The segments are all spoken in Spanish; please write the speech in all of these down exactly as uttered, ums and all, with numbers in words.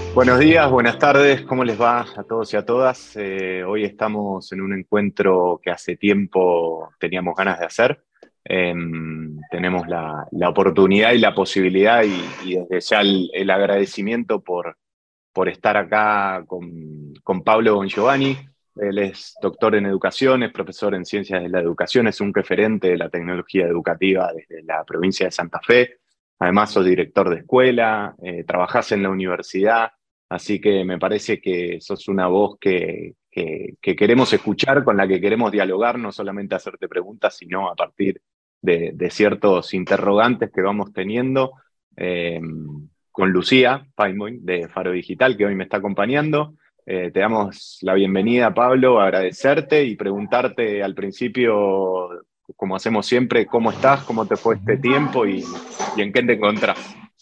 Buenos días, buenas tardes, ¿cómo les va a todos y a todas? Eh, hoy estamos en un encuentro que hace tiempo teníamos ganas de hacer. Eh, Tenemos la, la oportunidad y la posibilidad y, y desde ya el, el agradecimiento por, por estar acá con, con Pablo Bongiovanni. Él es doctor en educación, es profesor en ciencias de la educación, es un referente de la tecnología educativa desde la provincia de Santa Fe. Además, sos director de escuela, eh, trabajás en la universidad. Así que me parece que sos una voz que, que, que queremos escuchar, con la que queremos dialogar, no solamente hacerte preguntas, sino a partir de, de ciertos interrogantes que vamos teniendo, eh, con Lucía Feinboim de Faro Digital, que hoy me está acompañando. Eh, te damos la bienvenida, Pablo, agradecerte y preguntarte al principio, como hacemos siempre, cómo estás, cómo te fue este Ujú. tiempo y, y en qué te encontrás.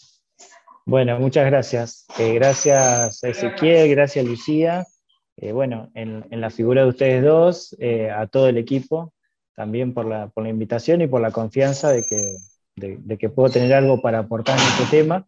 Bueno, muchas gracias. Eh, gracias a Ezequiel, gracias Lucía. Eh, bueno, en, en la figura de ustedes dos, eh, a todo el equipo, también por la, por la invitación y por la confianza de que, de, de que puedo tener algo para aportar en este tema.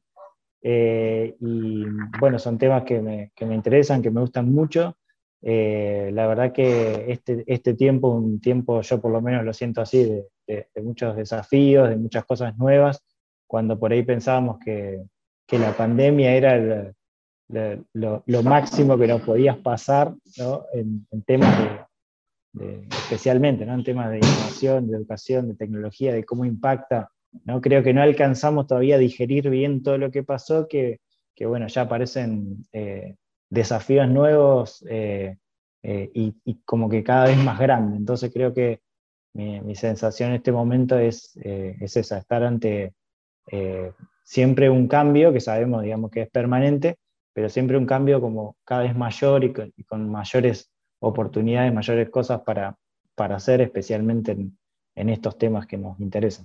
Eh, y bueno, son temas que me, que me interesan, que me gustan mucho. Eh, la verdad que este, este tiempo, un tiempo, yo por lo menos lo siento así, de, de, de muchos desafíos, de muchas cosas nuevas, cuando por ahí pensábamos que, que la pandemia era el, lo, lo, lo máximo que nos podías pasar, ¿no? en, en temas de, de, especialmente, ¿no? En temas de innovación, de educación, de tecnología, de cómo impacta, ¿no? Creo que no alcanzamos todavía a digerir bien todo lo que pasó, que, que bueno, ya aparecen eh, desafíos nuevos eh, eh, y, y, como que cada vez más grandes. Entonces creo que mi, mi sensación en este momento es, eh, es esa, estar ante eh, siempre un cambio, que sabemos, digamos, que es permanente, pero siempre un cambio como cada vez mayor y con, y con mayores oportunidades, mayores cosas para, para hacer, especialmente en, en estos temas que nos interesan.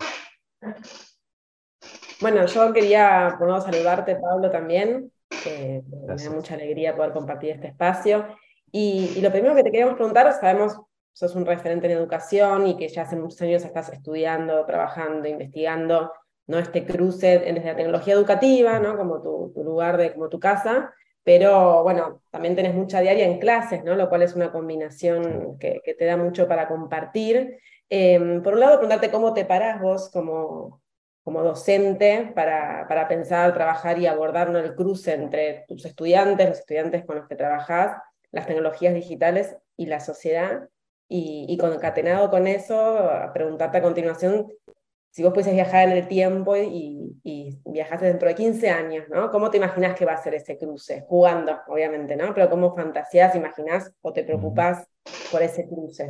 Bueno, yo quería, por un lado, saludarte, Pablo, también. Eh, me da Gracias. mucha alegría poder compartir este espacio. Y, y lo primero que te queríamos preguntar, sabemos sos un referente en educación y que ya hace muchos años estás estudiando, trabajando, investigando, ¿no? Este cruce desde la tecnología educativa, ¿no? Como tu, tu lugar, de, como tu casa, pero bueno, también tenés mucha diaria en clases, ¿no? Lo cual es una combinación que, que te da mucho para compartir. Eh, por un lado, preguntarte cómo te parás vos como como docente para, para pensar, trabajar y abordar, ¿no? El cruce entre tus estudiantes, los estudiantes con los que trabajás, las tecnologías digitales y la sociedad, y, y concatenado con eso, a preguntarte a continuación si vos pudieses viajar en el tiempo y, y viajases dentro de quince años, ¿no? ¿Cómo te imaginás que va a ser ese cruce? Jugando, obviamente, ¿no? Pero ¿cómo fantaseás, imaginás o te preocupás por ese cruce?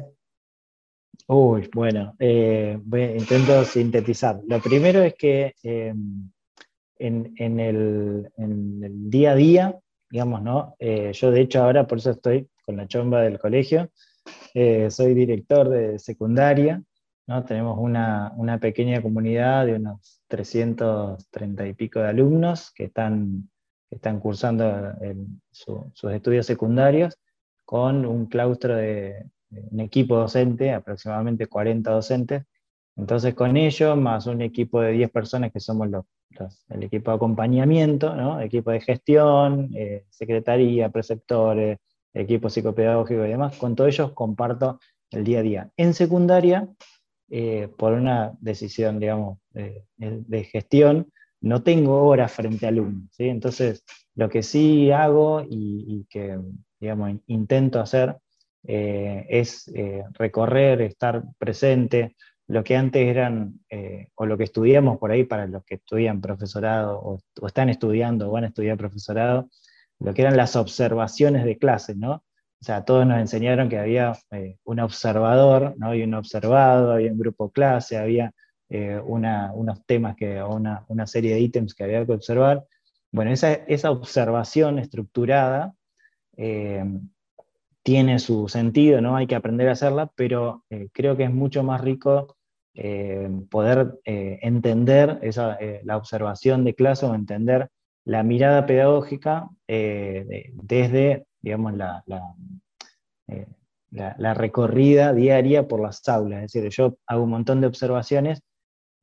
Uy, bueno, eh, voy- intento sintetizar. Lo primero es que eh, en, en el, en el día a día, digamos, ¿no? Eh, yo de hecho ahora por eso estoy con la chomba del colegio. Eh, soy director de secundaria, ¿no? Tenemos una, una pequeña comunidad de unos trescientos treinta y pico de alumnos que están, que están cursando el- su- sus estudios secundarios, con un claustro de, de un equipo docente, aproximadamente cuarenta docentes. Entonces con ello, más un equipo de diez personas que somos los, los- el equipo de acompañamiento, ¿no? Equipo de gestión, eh, secretaría, preceptores, equipo psicopedagógico y demás, con todos ellos comparto el día a día. En secundaria, eh, por una decisión, digamos, de, de gestión, no tengo horas frente a alumnos, ¿sí? Entonces, lo que sí hago y, y que, digamos, intento hacer eh, es eh, recorrer, estar presente, lo que antes eran, eh, o lo que estudiamos por ahí para los que estudian profesorado, o, o están estudiando o van a estudiar profesorado, lo que eran las observaciones de clase, ¿no? O sea, todos nos enseñaron que había eh, un observador, ¿no? Y un observado, había un grupo clase, había eh, una, unos temas, que, o una, una serie de ítems que había que observar. Bueno, esa, esa observación estructurada eh, tiene su sentido, ¿no? Hay que aprender a hacerla, pero eh, creo que es mucho más rico eh, poder eh, entender esa, eh, la observación de clase, o entender la mirada pedagógica eh, de, desde, digamos, la, la, eh, la, la recorrida diaria por las aulas. Es decir, yo hago un montón de observaciones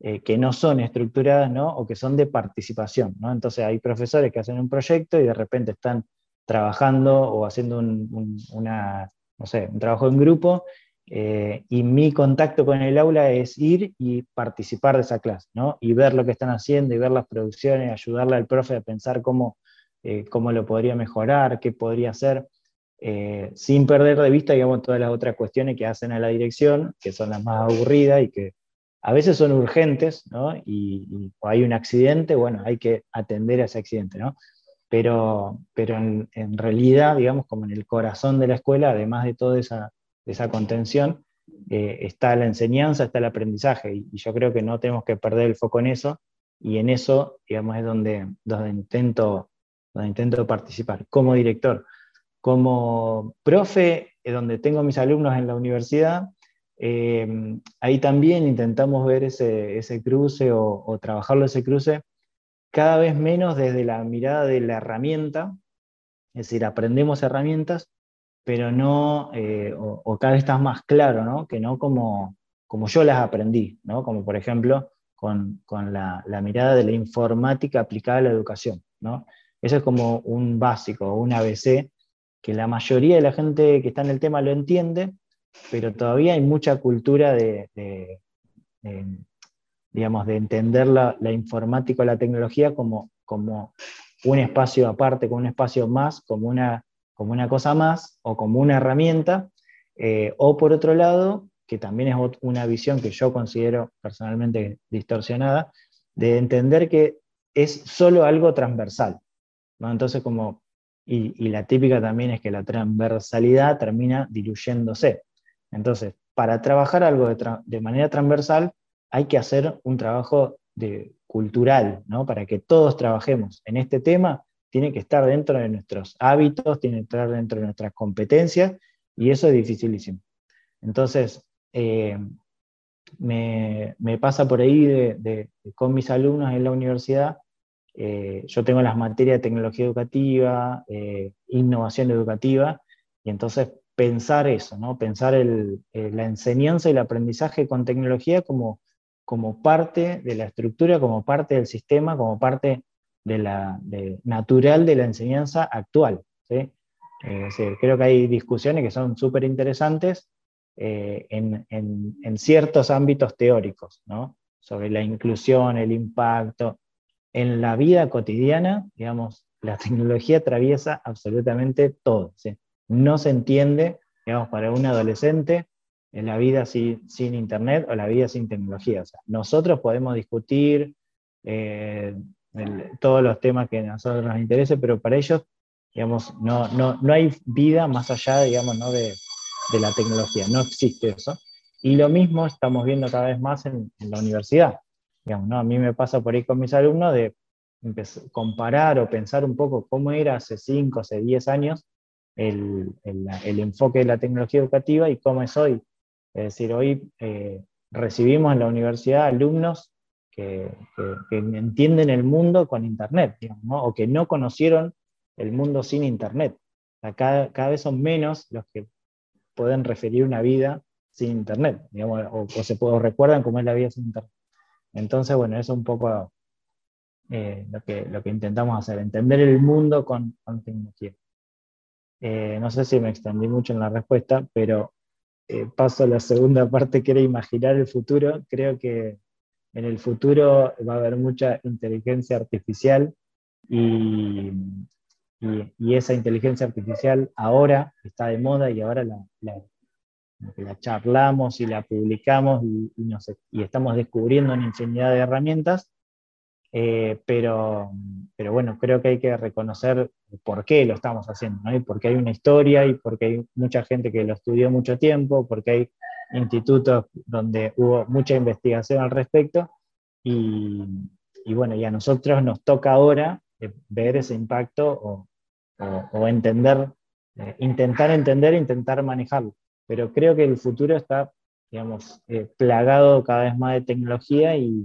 eh, que no son estructuradas, ¿no? O que son de participación, ¿no? Entonces hay profesores que hacen un proyecto y de repente están trabajando o haciendo un, un, una, no sé, un trabajo en grupo, eh, y mi contacto con el aula es ir y participar de esa clase, ¿no? Y ver lo que están haciendo y ver las producciones, ayudarle al profe a pensar cómo, eh, cómo lo podría mejorar, qué podría hacer, eh, sin perder de vista, digamos, todas las otras cuestiones que hacen a la dirección, que son las más aburridas y que a veces son urgentes, ¿no? Y, y o hay un accidente, bueno, hay que atender a ese accidente, ¿no? Pero, pero en, en realidad, digamos, como en el corazón de la escuela, además de toda esa, de esa contención, eh, está la enseñanza, está el aprendizaje, y, y yo creo que no tenemos que perder el foco en eso, y en eso, digamos, es donde, donde, intento, donde intento participar, como director. Como profe, eh, donde tengo mis alumnos en la universidad, eh, ahí también intentamos ver ese, ese cruce o, o trabajarlo ese cruce cada vez menos desde la mirada de la herramienta, es decir, aprendemos herramientas, pero no, eh, o, o cada vez está más claro, ¿no? Que no como, como yo las aprendí, ¿no? Como por ejemplo con, con la, la mirada de la informática aplicada a la educación, ¿no? Eso es como un básico, un A B C, que la mayoría de la gente que está en el tema lo entiende, pero todavía hay mucha cultura de, de, de digamos, de entender la, la informática o la tecnología como, como un espacio aparte, como un espacio más, como una, como una cosa más, o como una herramienta, eh, o por otro lado, que también es una visión que yo considero personalmente distorsionada, de entender que es solo algo transversal, ¿no? Entonces, como, y, y la típica también es que la transversalidad termina diluyéndose. Entonces, para trabajar algo de, tra de manera transversal, hay que hacer un trabajo de, cultural, ¿no? Para que todos trabajemos en este tema, tiene que estar dentro de nuestros hábitos, tiene que estar dentro de nuestras competencias, y eso es dificilísimo. Entonces, eh, me, me pasa por ahí de, de, de, con mis alumnos en la universidad. Eh, yo tengo las materias de tecnología educativa, eh, innovación educativa, y entonces pensar eso, ¿no? Pensar el, eh, la enseñanza y el aprendizaje con tecnología como, como parte de la estructura, como parte del sistema, como parte de la, de, natural de la enseñanza actual, ¿sí? Eh, sí, creo que hay discusiones que son súper interesantes, eh, en, en, en ciertos ámbitos teóricos, ¿no? Sobre la inclusión, el impacto. En la vida cotidiana, digamos, la tecnología atraviesa absolutamente todo, ¿sí? No se entiende, digamos, para un adolescente en la vida sin, sin internet o la vida sin tecnología. O sea, nosotros podemos discutir eh, el, todos los temas que a nosotros nos interesen, pero para ellos, digamos, no, no, no hay vida más allá, digamos, ¿no? de, de la tecnología, no existe eso. Y lo mismo estamos viendo cada vez más en, en la universidad. Digamos, ¿no? A mí me pasa por ahí con mis alumnos de comparar o pensar un poco cómo era hace cinco, hace diez años el, el, el enfoque de la tecnología educativa y cómo es hoy. Es decir, hoy eh, recibimos en la universidad alumnos que, que, que entienden el mundo con Internet, digamos, ¿no? O que no conocieron el mundo sin Internet. O sea, cada, cada vez son menos los que pueden referir una vida sin Internet, digamos, o, o se o recuerdan cómo es la vida sin Internet. Entonces, bueno, eso es un poco eh, lo, que, lo que intentamos hacer, entender el mundo con, con tecnología. Eh, no sé si me extendí mucho en la respuesta, pero eh, paso a la segunda parte, que era imaginar el futuro. Creo que en el futuro va a haber mucha inteligencia artificial, y, y, y esa inteligencia artificial ahora está de moda, y ahora la, la, la charlamos y la publicamos, y, y, nos, y estamos descubriendo una infinidad de herramientas. Eh, pero, pero bueno, creo que hay que reconocer por qué lo estamos haciendo, ¿no? Y porque hay una historia, y porque hay mucha gente que lo estudió mucho tiempo, porque hay institutos donde hubo mucha investigación al respecto, y, y bueno, y a nosotros nos toca ahora eh, ver ese impacto, o, o, o entender, eh, intentar entender e intentar manejarlo. Pero creo que el futuro está, digamos, eh, plagado cada vez más de tecnología, y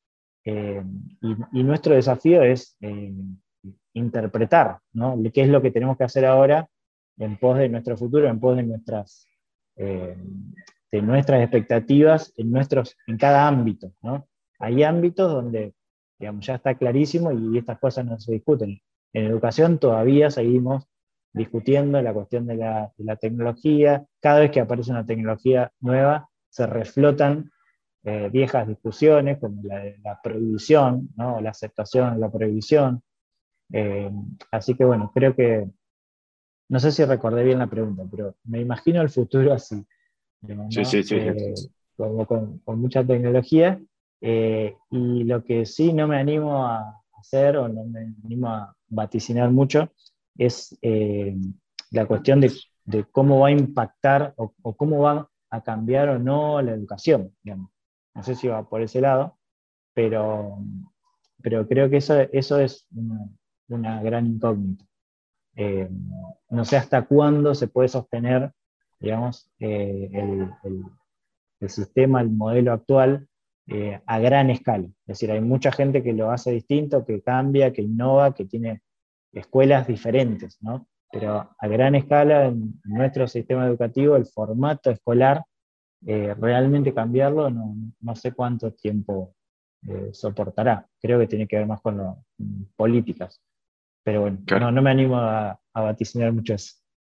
Eh, y, y nuestro desafío es eh, interpretar, ¿no? ¿Qué es lo que tenemos que hacer ahora en pos de nuestro futuro, en pos de nuestras, eh, de nuestras expectativas en, nuestros, en cada ámbito, ¿no? hay ámbitos donde, digamos, ya está clarísimo y estas cosas no se discuten. En educación todavía seguimos discutiendo la cuestión de la, de la tecnología. Cada vez que aparece una tecnología nueva, se reflotan eh, viejas discusiones, como la de la prohibición, ¿no? La aceptación, la prohibición. Eh, así que bueno, creo que, no sé si recordé bien la pregunta, pero me imagino el futuro así, digamos, Sí, ¿no? sí, sí, Eh, sí. como con, con mucha tecnología, eh, y lo que sí no me animo a hacer o no me animo a vaticinar mucho es eh, la cuestión de, de cómo va a impactar o, o cómo va a cambiar o no la educación, digamos. No sé si va por ese lado, pero, pero creo que eso, eso es una, una gran incógnita. Eh, no sé hasta cuándo se puede sostener, digamos, eh, el, el, el sistema, el modelo actual eh, a gran escala. Es decir, hay mucha gente que lo hace distinto, que cambia, que innova, que tiene escuelas diferentes, ¿no? Pero a gran escala en nuestro sistema educativo, el formato escolar, eh, realmente cambiarlo, no, no sé cuánto tiempo eh, soportará. Creo que tiene que ver más con, lo, con políticas. Pero bueno, no, Claro. no me animo a, a vaticinar mucho eso.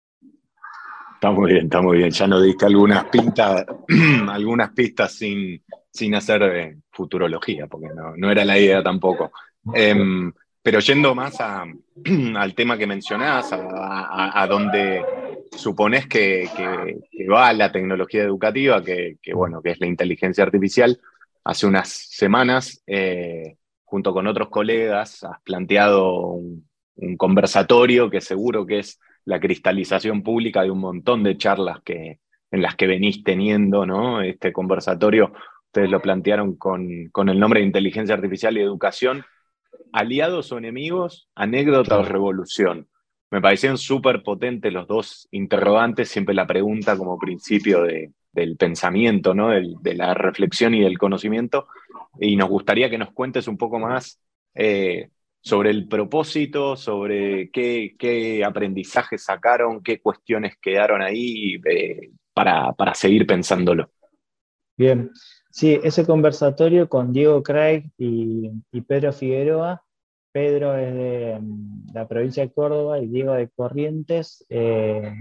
Está muy bien, está muy bien. Ya nos diste algunas pistas, algunas pistas sin, sin hacer eh, futurología, porque no, no era la idea tampoco. Em, pero yendo más a, al tema que mencionás, a, a, a donde suponés que, que, que va la tecnología educativa, que, que, bueno, que es la inteligencia artificial, hace unas semanas, eh, junto con otros colegas, has planteado un, un conversatorio que seguro que es la cristalización pública de un montón de charlas que, en las que venís teniendo, ¿no? Este conversatorio, ustedes lo plantearon con, con el nombre de Inteligencia Artificial y Educación, aliados o enemigos, anécdota o Claro. revolución. Me parecieron súper potentes los dos interrogantes, siempre la pregunta como principio de, del pensamiento, ¿no? Del, de la reflexión y del conocimiento. Y nos gustaría que nos cuentes un poco más eh, sobre el propósito, sobre qué, qué aprendizajes sacaron, qué cuestiones quedaron ahí eh, para, para seguir pensándolo. Bien, sí, ese conversatorio con Diego Craig y, y Pedro Figueroa. Pedro es de mm, la provincia de Córdoba y Diego de Corrientes. Eh,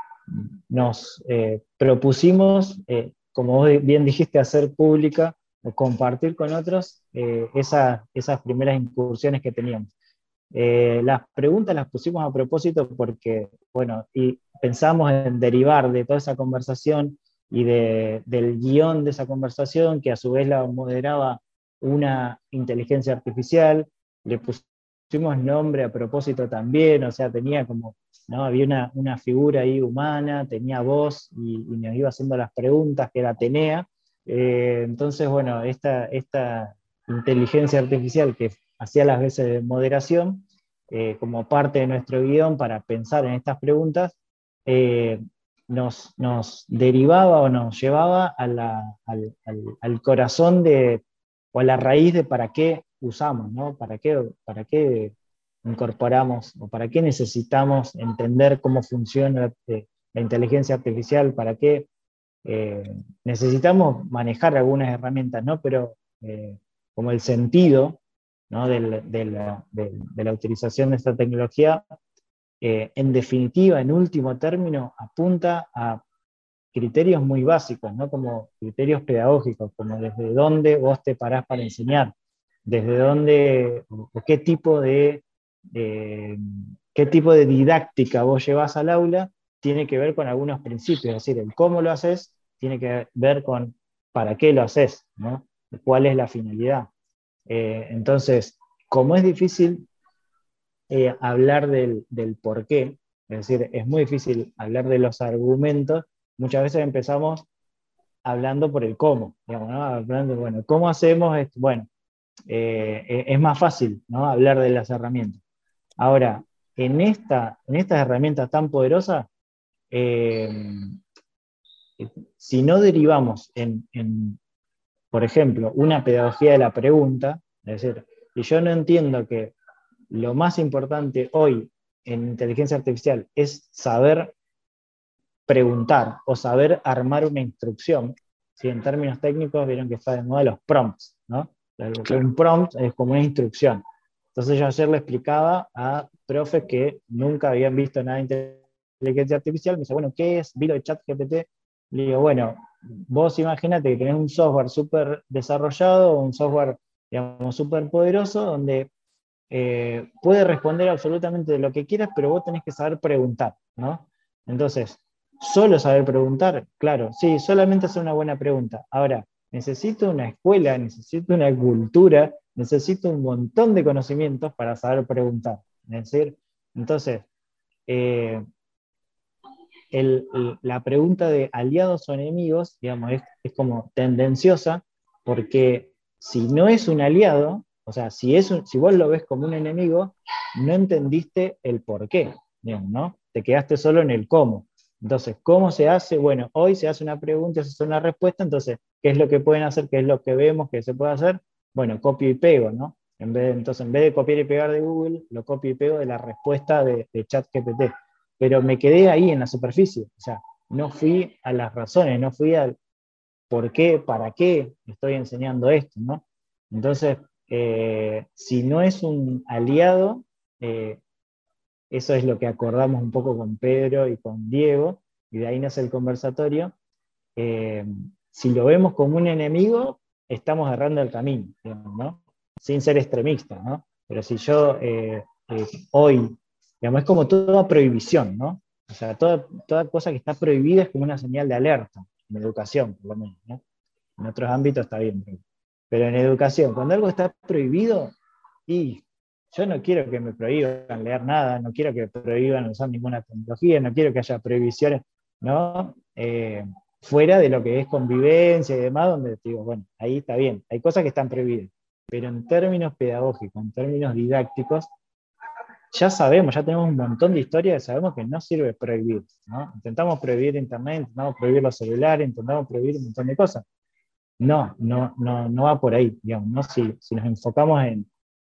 nos eh, propusimos, eh, como vos bien dijiste, hacer pública o compartir con otros eh, esa, esas primeras incursiones que teníamos. Eh, las preguntas las pusimos a propósito porque, bueno, y pensamos en derivar de toda esa conversación y de, del guión de esa conversación, que a su vez la moderaba una inteligencia artificial. Le pusimos nombre a propósito también, o sea, tenía como, ¿no? Había una, una figura ahí humana, tenía voz y, y nos iba haciendo las preguntas, que era Atenea. Eh, entonces, bueno, esta, esta inteligencia artificial que hacía las veces de moderación, eh, como parte de nuestro guión para pensar en estas preguntas, eh, nos, nos derivaba o nos llevaba a la, al, al, al corazón de, o a la raíz de para qué usamos, ¿no? ¿Para qué, para qué incorporamos o para qué necesitamos entender cómo funciona eh, la inteligencia artificial, para qué eh, necesitamos manejar algunas herramientas, ¿no? Pero eh, como el sentido, ¿no? del, de, la, de, de, la, utilización de esta tecnología, eh, en definitiva, en último término, apunta a criterios muy básicos, ¿no? Como criterios pedagógicos, como desde dónde vos te parás para enseñar, desde dónde, o qué tipo de, eh, qué tipo de didáctica vos llevas al aula, tiene que ver con algunos principios, es decir, el cómo lo haces tiene que ver con para qué lo haces, ¿no? ¿Cuál es la finalidad? Eh, entonces, como es difícil eh, hablar del, del por qué, es decir, es muy difícil hablar de los argumentos, muchas veces empezamos hablando por el cómo, digamos, ¿no? Hablando, bueno, ¿cómo hacemos esto? Bueno, eh, es más fácil, ¿no? Hablar de las herramientas. Ahora, en, esta, en estas herramientas tan poderosas, eh, si no derivamos en, en, por ejemplo, una pedagogía de la pregunta, es decir, y yo no entiendo que lo más importante hoy en inteligencia artificial es saber preguntar o saber armar una instrucción. ¿Sí? En términos técnicos vieron que está de moda los prompts, ¿no? Claro. Un prompt es como una instrucción. Entonces yo ayer le explicaba a profes que nunca habían visto nada de inteligencia artificial, me dice, bueno, ¿qué es? Vi lo de ChatGPT. Le digo, bueno, vos imagínate que tenés un software súper desarrollado, un software, digamos, súper poderoso, donde eh, puede responder absolutamente lo que quieras, pero vos tenés que saber preguntar, ¿no? Entonces, solo saber preguntar, claro, sí, solamente hacer una buena pregunta. Ahora, necesito una escuela, necesito una cultura, necesito un montón de conocimientos para saber preguntar. Es decir, entonces, eh, el, el, la pregunta de aliados o enemigos, digamos, es, es como tendenciosa, porque si no es un aliado, o sea, si, es un, si vos lo ves como un enemigo, no entendiste el por qué, digamos, ¿no? Te quedaste solo en el cómo. Entonces, ¿cómo se hace? Bueno, hoy se hace una pregunta, se hace una respuesta, entonces, ¿qué es lo que pueden hacer? ¿Qué es lo que vemos que se puede hacer? Bueno, copio y pego, ¿no? En vez de, entonces, en vez de copiar y pegar de Google, lo copio y pego de la respuesta de, de ChatGPT. Pero me quedé ahí en la superficie, o sea, no fui a las razones, no fui al por qué, para qué estoy enseñando esto, ¿no? Entonces, eh, si no es un aliado, eh, eso es lo que acordamos un poco con Pedro y con Diego, y de ahí nace el conversatorio. Eh, si lo vemos como un enemigo, estamos errando el camino, digamos, ¿no? Sin ser extremistas, ¿no? Pero si yo eh, eh, hoy, digamos, es como toda prohibición, ¿no? O sea, toda, toda cosa que está prohibida es como una señal de alerta, en educación, por lo menos, ¿no? En otros ámbitos está bien, pero, pero en educación, cuando algo está prohibido, y yo no quiero que me prohíban leer nada, no quiero que me prohíban usar ninguna tecnología, no quiero que haya prohibiciones, ¿no? Eh, fuera de lo que es convivencia y demás, donde digo, bueno, ahí está bien, hay cosas que están prohibidas, pero en términos pedagógicos, en términos didácticos, ya sabemos, ya tenemos un montón de historias, sabemos que no sirve prohibir, ¿no? Intentamos prohibir internet, intentamos prohibir los celulares, intentamos prohibir un montón de cosas. No, no, no, no va por ahí, digamos, ¿no? Si, si nos enfocamos en,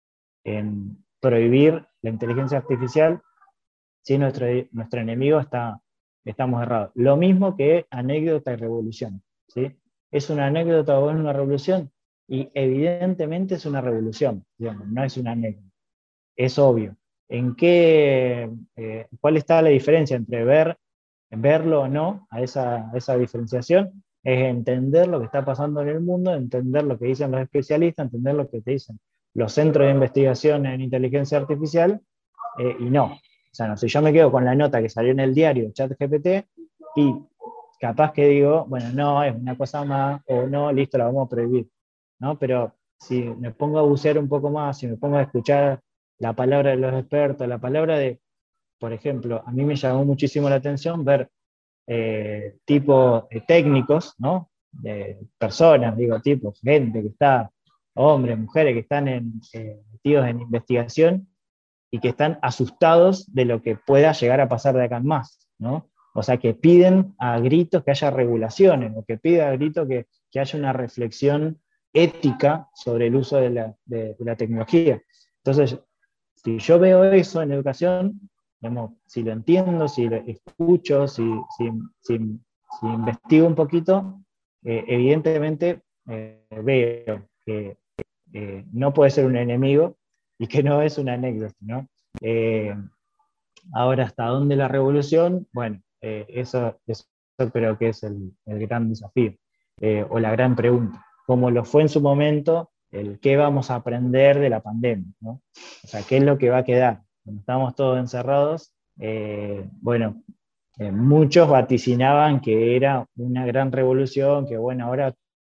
en prohibir la inteligencia artificial, si nuestro, nuestro enemigo está, estamos errados. Lo mismo que anécdota y revolución, ¿sí? ¿Es una anécdota o es una revolución? Y evidentemente es una revolución, digamos, no es una anécdota. Es obvio. ¿En qué, eh, cuál está la diferencia entre ver, verlo o no, a esa, a esa diferenciación? Es entender lo que está pasando en el mundo, entender lo que dicen los especialistas, entender lo que te dicen los centros de investigación en inteligencia artificial, eh, y no. O sea, no, si yo me quedo con la nota que salió en el diario ChatGPT y capaz que digo, bueno, no, es una cosa más, o no, listo, la vamos a prohibir, ¿no? Pero si me pongo a bucear un poco más, si me pongo a escuchar la palabra de los expertos, la palabra de, por ejemplo, a mí me llamó muchísimo la atención ver eh, tipos eh, técnicos, ¿no? De personas, digo, tipos, gente que está, hombres, mujeres que están en, eh, metidos en investigación y que están asustados de lo que pueda llegar a pasar de acá en más, ¿no? O sea, que piden a gritos que haya regulaciones, o que piden a gritos que, que haya una reflexión ética sobre el uso de la, de, de la tecnología. Entonces, si yo veo eso en educación, digamos, si lo entiendo, si lo escucho, si, si, si, si investigo un poquito, eh, evidentemente eh, veo que eh, no puede ser un enemigo y que no es una anécdota, ¿no? Eh, ahora, ¿hasta dónde la revolución? Bueno, eh, eso, eso creo que es el, el gran desafío, eh, o la gran pregunta, como lo fue en su momento, el qué vamos a aprender de la pandemia, ¿no? O sea, ¿qué es lo que va a quedar? Cuando estamos todos encerrados, eh, bueno, eh, muchos vaticinaban que era una gran revolución, que bueno, ahora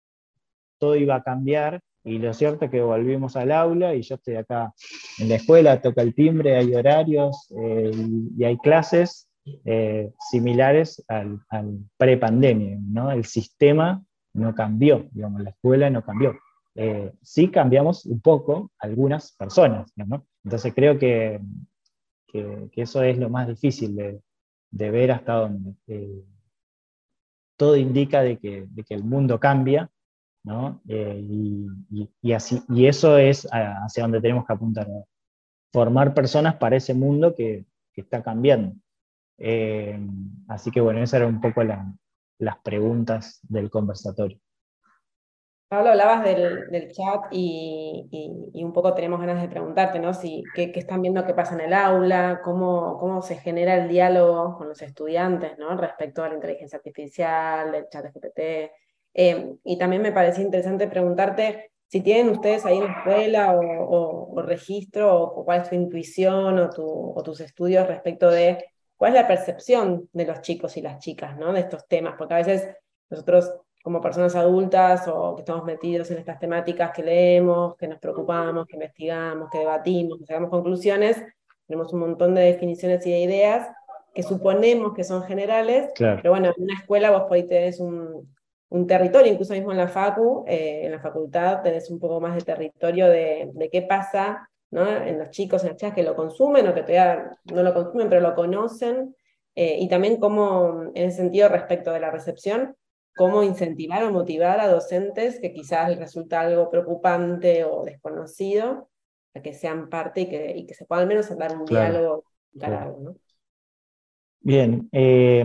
todo iba a cambiar, y lo cierto es que volvimos al aula y yo estoy acá en la escuela, toca el timbre, hay horarios eh, y, y hay clases eh, similares al, al pre-pandemia, ¿no? El sistema no cambió, digamos, la escuela no cambió. Eh, sí cambiamos un poco algunas personas, ¿no? Entonces creo que, que, que, eso es lo más difícil de, de ver hasta dónde. Eh, todo indica de que, de que el mundo cambia, ¿no? Eh, y, y, y, así, y eso es hacia donde tenemos que apuntar, ¿no? Formar personas para ese mundo que, que está cambiando. Eh, así que bueno, esas eran un poco la, las preguntas del conversatorio. Pablo, hablabas del, del chat y, y- y un poco tenemos ganas de preguntarte, ¿no? Si, qué, qué están viendo que pasa en el aula, cómo, cómo se genera el diálogo con los estudiantes, ¿no? Respecto a la inteligencia artificial, el chat G P T. Eh, y también me parecía interesante preguntarte si tienen ustedes ahí en la escuela o, o- o registro, o cuál es tu intuición o, tu- o tus estudios respecto de cuál es la percepción de los chicos y las chicas, ¿no? De estos temas, porque a veces nosotros como personas adultas o que estamos metidos en estas temáticas que leemos, que nos preocupamos, que investigamos, que debatimos, que sacamos conclusiones, tenemos un montón de definiciones y de ideas que suponemos que son generales, Claro, pero bueno, en una escuela vos por ahí tenés un, un territorio, incluso mismo en la facu, eh, en la facultad tenés un poco más de territorio de, de qué pasa, ¿no? En los chicos, en las chicas que lo consumen o que todavía no lo consumen, pero lo conocen, eh, y también cómo, en ese sentido, respecto de la recepción, cómo incentivar o motivar a docentes que quizás les resulta algo preocupante o desconocido, a que sean parte y que, y que se pueda al menos dar un claro, diálogo claro. encarado, ¿no? Bien, eh,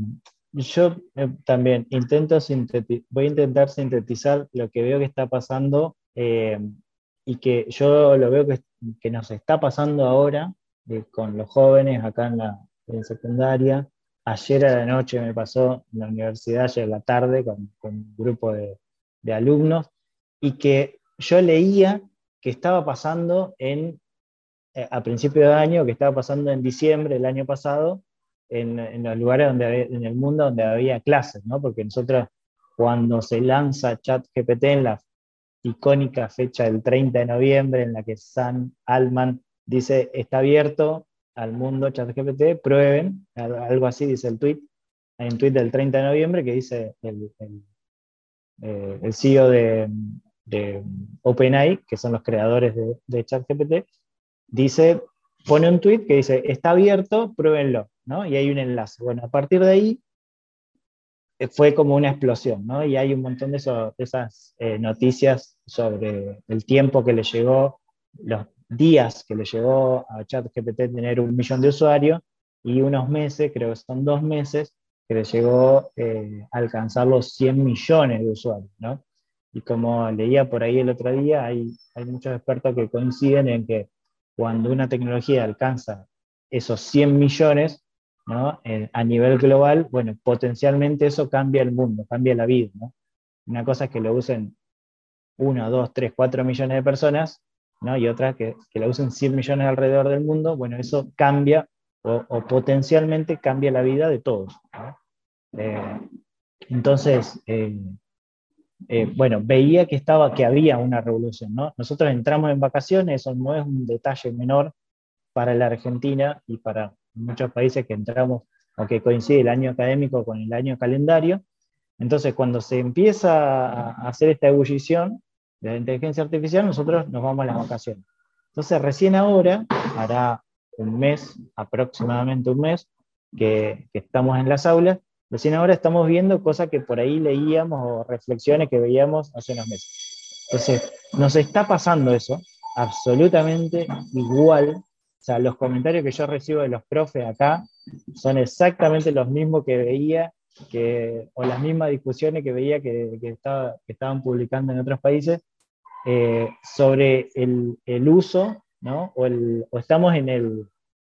yo eh, también intento sinteti- voy a intentar sintetizar lo que veo que está pasando, eh, y que yo lo veo que, que nos está pasando ahora, eh, con los jóvenes acá en la en secundaria. Ayer a la noche me pasó en la universidad, ayer a la tarde, con, con un grupo de, de alumnos, y que yo leía que estaba pasando en, eh, a principio de año, que estaba pasando en diciembre del año pasado, en, en los lugares donde había- en el mundo donde había clases, ¿no? Porque nosotros, cuando se lanza ChatGPT en la icónica fecha del treinta de noviembre, en la que Sam Altman dice, está abierto al mundo ChatGPT, prueben, algo así dice el tweet. Hay un tweet del treinta de noviembre que dice el, el, eh, el C E O de, de OpenAI, que son los creadores de, de ChatGPT, dice, pone un tweet que dice, está abierto, pruébenlo, ¿no? Y hay un enlace. Bueno, a partir de ahí eh, fue como una explosión, ¿no? Y hay un montón de, eso, de esas eh, noticias sobre el tiempo que le llegó, los días que le llegó a ChatGPT tener un millón de usuarios, y unos meses, creo que son dos meses, que le llegó eh, a alcanzar los cien millones de usuarios, ¿no? Y como leía por ahí el otro día, hay, hay muchos expertos que coinciden en que cuando una tecnología alcanza esos cien millones, ¿no? Eh, a nivel global, bueno, potencialmente eso cambia el mundo, cambia la vida, ¿no? Una cosa es que lo usen uno, dos, tres, cuatro millones de personas, ¿no? Y otra que, que lo usen cien millones alrededor del mundo, bueno, eso cambia o, o potencialmente cambia la vida de todos, ¿no? Eh, entonces, eh, eh, bueno, veía que, estaba, que había una revolución, ¿no? Nosotros entramos en vacaciones, eso no es un detalle menor para la Argentina y para muchos países que entramos o que coincide el año académico con el año calendario. Entonces, cuando se empieza a hacer esta ebullición de la inteligencia artificial, nosotros nos vamos a las vacaciones. Entonces, recién ahora, hará un mes, aproximadamente un mes, que, que estamos en las aulas, recién ahora estamos viendo cosas que por ahí leíamos o reflexiones que veíamos hace unos meses. Entonces, nos está pasando eso absolutamente igual. O sea, los comentarios que yo recibo de los profes acá son exactamente los mismos que veía, que, o las mismas discusiones que veía que, que, estaba, que estaban publicando en otros países, eh, sobre el, el uso, ¿no? O, el, o estamos en el,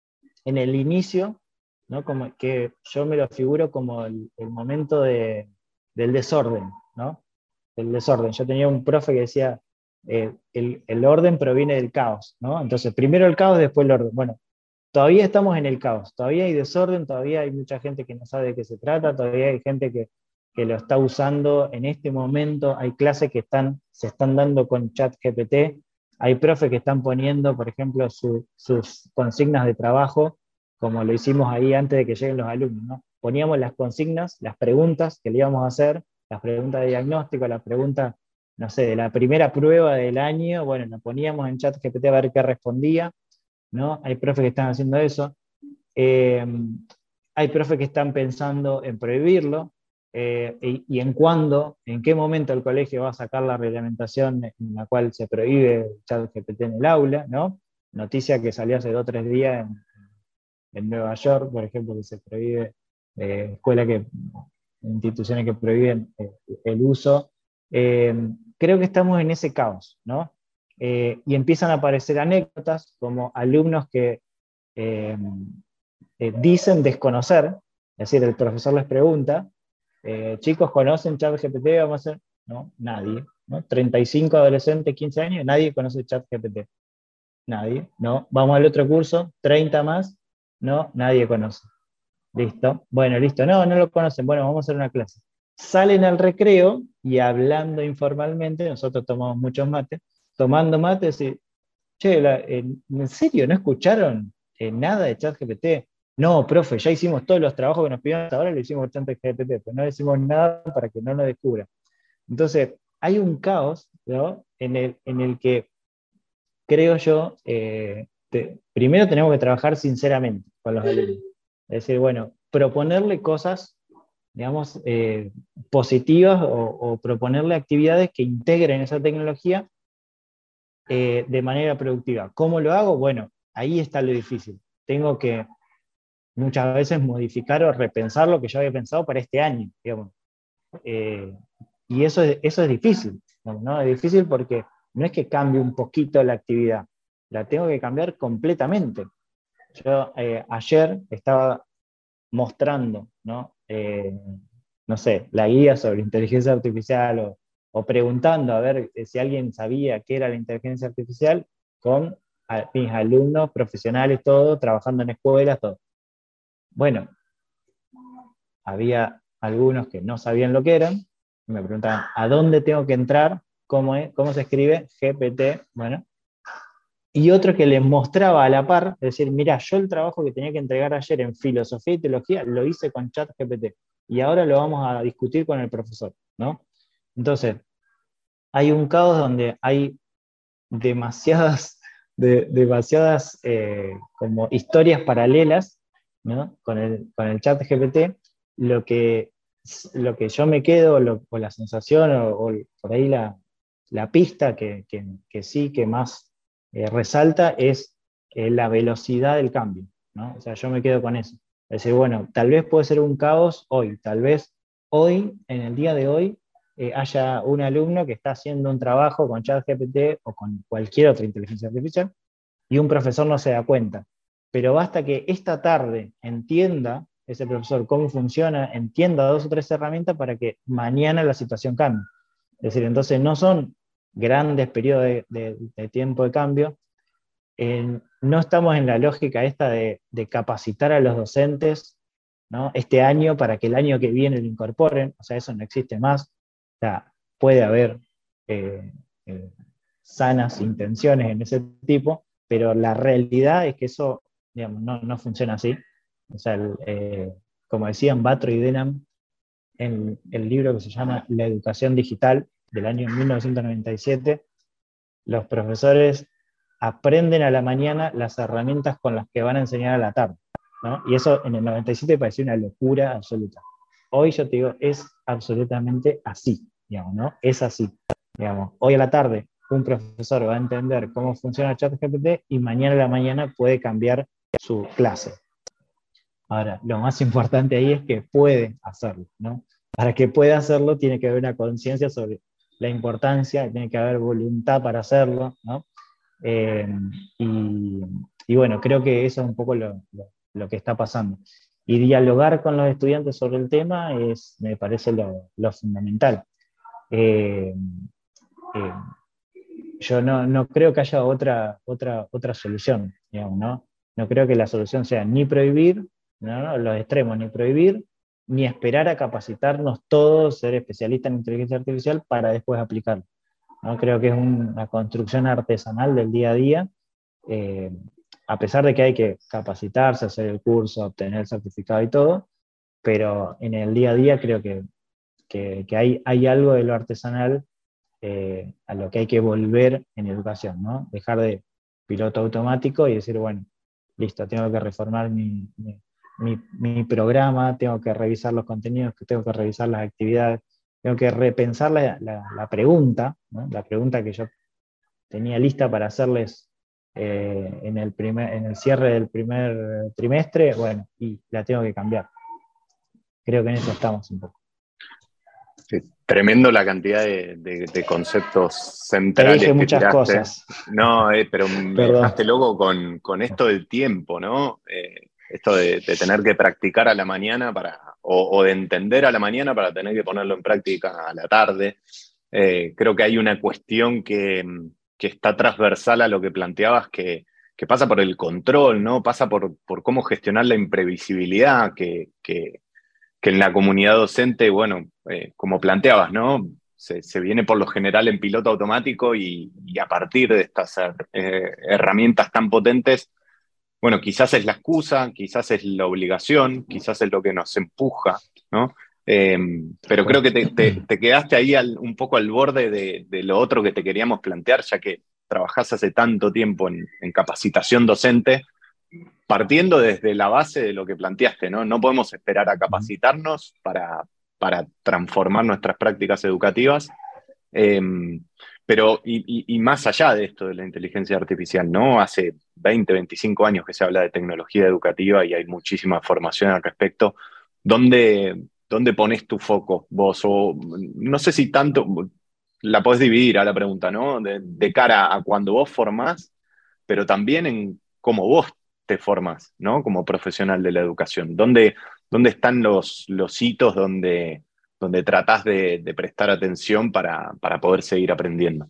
en el inicio, ¿no? Como que yo me lo figuro como el, el momento de, del desorden, ¿no? El desorden. Yo tenía un profe que decía, eh, el, el orden proviene del caos, ¿no? Entonces, primero el caos, después el orden. Bueno, todavía estamos en el caos, todavía hay desorden, todavía hay mucha gente que no sabe de qué se trata, todavía hay gente que, que lo está usando en este momento, hay clases que están, se están dando con ChatGPT, hay profes que están poniendo, por ejemplo, su, sus consignas de trabajo, como lo hicimos ahí antes de que lleguen los alumnos, ¿no? Poníamos las consignas, las preguntas que le íbamos a hacer, las preguntas de diagnóstico, las preguntas, no sé, de la primera prueba del año, bueno, la poníamos en ChatGPT a ver qué respondía, ¿no? Hay profes que están haciendo eso. Eh, hay profes que están pensando en prohibirlo, eh, y, y en cuándo, en qué momento el colegio va a sacar la reglamentación en la cual se prohíbe el ChatGPT en el aula, ¿no? Noticia que salió hace dos o tres días en, en Nueva York, por ejemplo, que se prohíbe, eh, escuelas que, instituciones que prohíben eh, el uso Eh, creo que estamos en ese caos, ¿no? Eh, y empiezan a aparecer anécdotas como alumnos que eh, eh, dicen desconocer, es decir, el profesor les pregunta, eh, chicos, ¿conocen ChatGPT? Vamos a hacer, no, nadie, ¿no? treinta y cinco adolescentes, quince años, nadie conoce ChatGPT, nadie, ¿no? Vamos al otro curso, treinta más, no, nadie conoce. Listo, bueno, listo, no, no lo conocen, bueno, vamos a hacer una clase. Salen al recreo y hablando informalmente, nosotros tomamos muchos mates, tomando mates y, che, la, ¿en, ¿en serio no escucharon eh, nada de ChatGPT? No, profe, ya hicimos todos los trabajos que nos pidieron hasta ahora, lo hicimos con ChatGPT, pero no decimos nada para que no nos descubran. Entonces, hay un caos, ¿no? en, el, en el que creo yo, eh, te, primero tenemos que trabajar sinceramente con los alumnos. Es decir, bueno, proponerle cosas, digamos, eh, positivas o, o proponerle actividades que integren esa tecnología eh, de manera productiva. ¿Cómo lo hago? Bueno, ahí está lo difícil. Tengo que muchas veces modificar o repensar lo que yo había pensado para este año, digamos. Eh, y eso es, eso es difícil, ¿no? Es difícil porque no es que cambie un poquito la actividad, la tengo que cambiar completamente. Yo eh, ayer estaba mostrando, ¿no? Eh, no sé, la guía sobre inteligencia artificial o, o preguntando a ver si alguien sabía qué era la inteligencia artificial con a, mis alumnos profesionales, todos, trabajando en escuelas, todo. Bueno, había algunos que no sabían lo que eran, y me preguntaban, ¿a dónde tengo que entrar? ¿Cómo, es? ¿Cómo se escribe? G P T, bueno. Y otro que les mostraba a la par, es decir, mira, yo el trabajo que tenía que entregar ayer en filosofía y teología lo hice con ChatGPT, y ahora lo vamos a discutir con el profesor, ¿no? Entonces, hay un caos donde hay demasiadas, de, demasiadas eh, como historias paralelas, ¿no? Con el, con el ChatGPT, lo que, lo que yo me quedo, lo, o la sensación, o, o por ahí la, la pista que, que, que sí, que más eh, resalta es eh, la velocidad del cambio, ¿no? O sea, yo me quedo con eso. Es decir, bueno, tal vez puede ser un caos hoy, tal vez hoy, en el día de hoy, eh, haya un alumno que está haciendo un trabajo con ChatGPT o con cualquier otra inteligencia artificial y un profesor no se da cuenta. Pero basta que esta tarde entienda ese profesor cómo funciona, entienda dos o tres herramientas para que mañana la situación cambie. Es decir, entonces no son grandes periodos de, de, de tiempo de cambio. Eh, no estamos en la lógica esta de, de capacitar a los docentes, ¿no? Este año para que el año que viene lo incorporen. O sea, eso no existe más. O sea, puede haber eh, eh, sanas intenciones en ese tipo, pero la realidad es que eso, digamos, no, no funciona así. O sea, el, eh, como decían Batro y Denham en el libro que se llama La educación digital del año mil novecientos noventa y siete, los profesores aprenden a la mañana las herramientas con las que van a enseñar a la tarde, ¿no? Y eso en el noventa y siete parecía una locura absoluta. Hoy yo te digo, es absolutamente así, digamos, ¿no? Es así, digamos. Hoy a la tarde un profesor va a entender cómo funciona ChatGPT y mañana a la mañana puede cambiar su clase. Ahora, lo más importante ahí es que puede hacerlo, ¿no? Para que pueda hacerlo tiene que haber una conciencia sobre la importancia, tiene que haber voluntad para hacerlo, ¿no? Eh, y, y bueno, creo que eso es un poco lo, lo, lo que está pasando. Y dialogar con los estudiantes sobre el tema es, me parece lo, lo fundamental. Eh, eh, yo no, no creo que haya otra, otra, otra solución, digamos, ¿no? No creo que la solución sea ni prohibir, ¿no? No, los extremos, ni prohibir, ni esperar a capacitarnos todos, ser especialistas en inteligencia artificial para después aplicarlo, ¿no? Creo que es una construcción artesanal del día a día, eh, a pesar de que hay que capacitarse, hacer el curso, obtener el certificado y todo, pero en el día a día creo que, que, que hay, hay algo de lo artesanal eh, a lo que hay que volver en educación, ¿no? Dejar de piloto automático y decir, bueno, listo, tengo que reformar mi, mi, mi, mi programa, tengo que revisar los contenidos, tengo que revisar las actividades, tengo que repensar la, la, la pregunta, ¿no? La pregunta que yo tenía lista para hacerles eh, en, el primer, en el cierre del primer trimestre, bueno, y la tengo que cambiar. Creo que en eso estamos un poco. Sí, tremendo la cantidad de, de- de conceptos Te centrales dije que muchas tiraste. cosas, No, eh, pero me perdón. dejaste loco con, con esto del tiempo, ¿no? Eh, esto de, de tener que practicar a la mañana para, o, o de entender a la mañana para tener que ponerlo en práctica a la tarde. Eh, creo que hay una cuestión que, que está transversal a lo que planteabas, que, que pasa por el control, ¿no? Pasa por, por cómo gestionar la imprevisibilidad que, que que en la comunidad docente, bueno, eh, como planteabas, ¿no? Se, se, viene por lo general en piloto automático y, y a partir de estas eh, herramientas tan potentes, bueno, quizás es la excusa, quizás es la obligación, quizás es lo que nos empuja, ¿no? Eh, Tal pero creo cual. que te, te, te quedaste ahí al, un poco al borde de, de, lo otro que te queríamos plantear, ya que trabajás hace tanto tiempo en, en capacitación docente, partiendo desde la base de lo que planteaste, ¿no? No podemos esperar a capacitarnos para, para transformar nuestras prácticas educativas, eh, pero y, y, y, más allá de esto de la inteligencia artificial, ¿no? Hace veinte, veinticinco años que se habla de tecnología educativa y hay muchísima formación al respecto. ¿Dónde, dónde pones tu foco vos? O no sé si tanto, la podés dividir a la pregunta, ¿no? De, de cara a cuando vos formás, pero también en cómo vos te formas, ¿no? Como profesional de la educación. ¿Dónde, dónde están los, los hitos donde, donde tratás de, de prestar atención para, para poder seguir aprendiendo?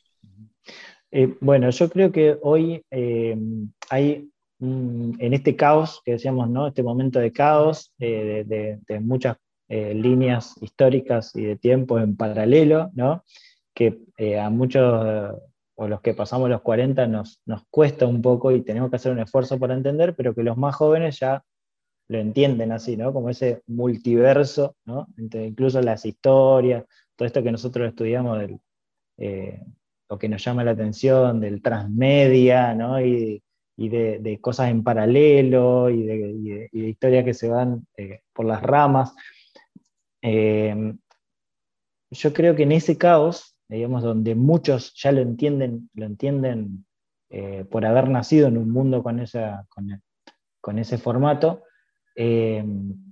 Eh, bueno, yo creo que hoy eh, hay, mm, en este caos que decíamos, ¿no? Este momento de caos, eh, de, de- de muchas eh, líneas históricas y de tiempo en paralelo, ¿no? Que eh, a muchos, eh, o los que pasamos los cuarenta, nos, nos cuesta un poco y tenemos que hacer un esfuerzo para entender, pero que los más jóvenes ya lo entienden así, ¿no? Como ese multiverso, ¿no? Entre incluso las historias, todo esto que nosotros estudiamos del eh, lo que nos llama la atención del transmedia, ¿no? Y, y de, de, cosas en paralelo y de, y de, y de historias que se van eh, por las ramas. Eh, yo creo que en ese caos, digamos, donde muchos ya lo entienden, lo entienden eh, por haber nacido en un mundo con, esa, con, el, con ese formato, eh,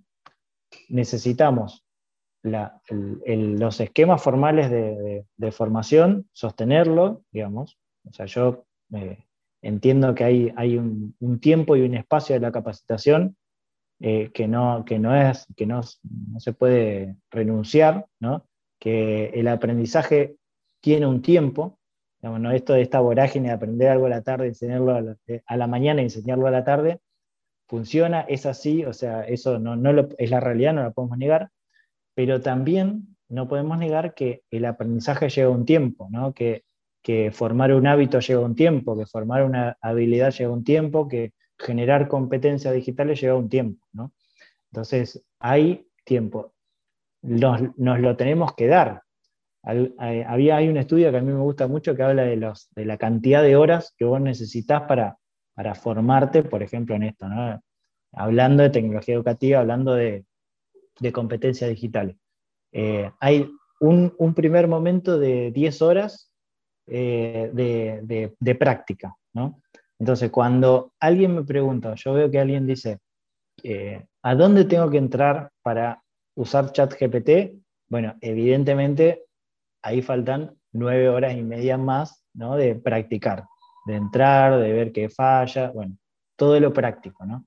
necesitamos la, el, el, los esquemas formales de, de, de, formación, sostenerlo, digamos. O sea, yo eh, entiendo que hay, hay un, un, tiempo y un espacio de la capacitación eh, que, no, que, no, es, que no, no se puede renunciar, ¿no? Que el aprendizaje tiene un tiempo, digamos, ¿no? Esto de esta vorágine de aprender algo a la tarde, enseñarlo a la, a la mañana y enseñarlo a la tarde, funciona, es así, o sea, eso no, no lo, es la realidad, no la podemos negar, pero también no podemos negar que el aprendizaje lleva un tiempo, ¿no? que, que formar un hábito lleva un tiempo, que formar una habilidad lleva un tiempo, que generar competencias digitales lleva un tiempo, ¿no? Entonces, hay tiempo. Nos, nos lo tenemos que dar. Al, hay, había, hay un estudio que a mí me gusta mucho que habla de, los, de la cantidad de horas que vos necesitas para, para formarte, por ejemplo, en esto, ¿no? Hablando de tecnología educativa, hablando de, de competencias digitales. Eh, hay un, un, primer momento de diez horas eh, de, de, de, práctica, ¿no? Entonces, cuando alguien me pregunta, yo veo que alguien dice, eh, ¿a dónde tengo que entrar para usar ChatGPT? Bueno, evidentemente ahí faltan nueve horas y media más, ¿no? De practicar, de entrar, de ver qué falla, bueno, todo lo práctico, ¿no?